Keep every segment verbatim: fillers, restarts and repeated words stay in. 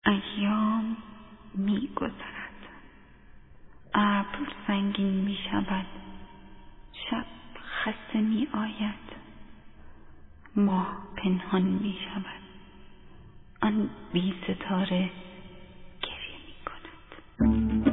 ایام می گذرد، ابر سنگین می شود، شب خسته می آید، ماه پنهان می شود، آن بی ستاره گریه می کند.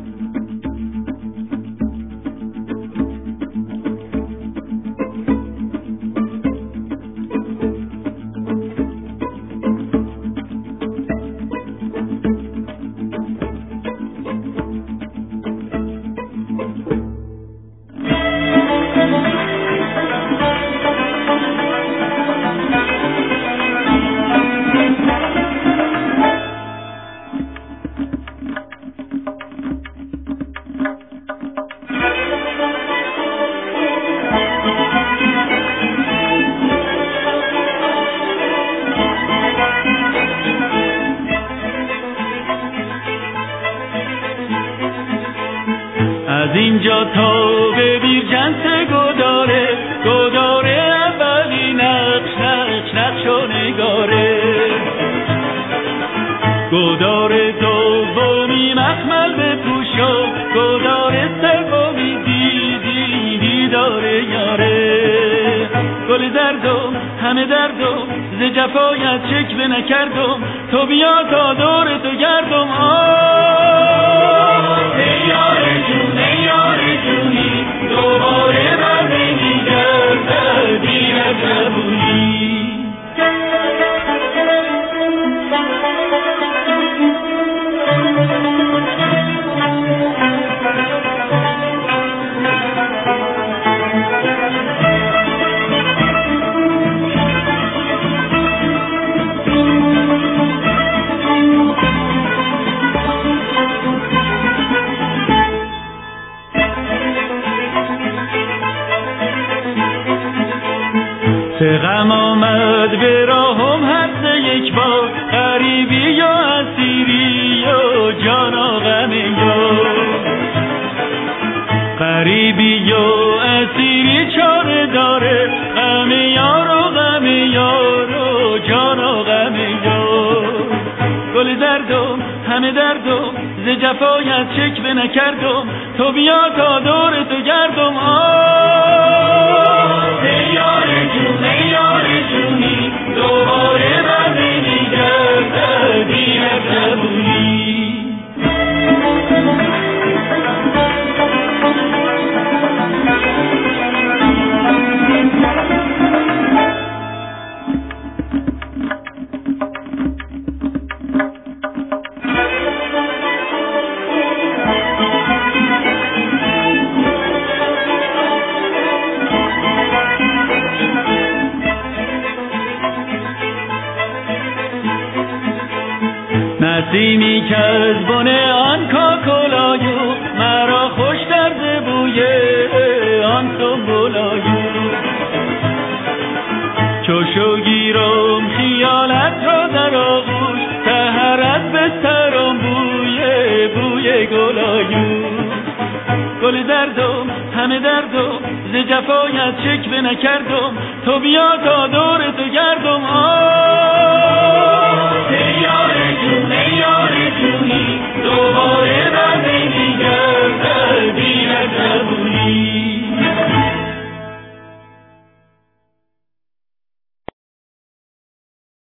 از اینجا تا به بیرجنس گداره گداره اولی نقش نقش نقش و نگاره گداره دومی مخمل به پوشو گداره سومی دیدی دیداره یاره گل دردم همه دردم ز جفایت شکوه نکردم تو بیا تا دور تو گردم آه ای یار جون ای یار جونی دوباره بر نمیگردد این عجبونی چه غم آمد به راهم هست یک بار غریبی یا اسیری یا جانا غم یار غریبی یا اسیری چاره داره غم یار و غم یار و جانا غم یار گل دردم همه دردم ز جفایت شکوه نکردم تو بیا تا دور تو گردم آه ای یار جون ای یار جونی دوباره بر نمیگردد این عجبونی نسیمی که از بن آن کاکلایو مرا خوش درد بوی آن سنبلایو چو شو گیرم خیالت را در آغوش سحرت بسترم بوی بوی گلایو گل دردم همه دردم ز جفایت شکوه نکردم تو بیا تا دور تو گردم آه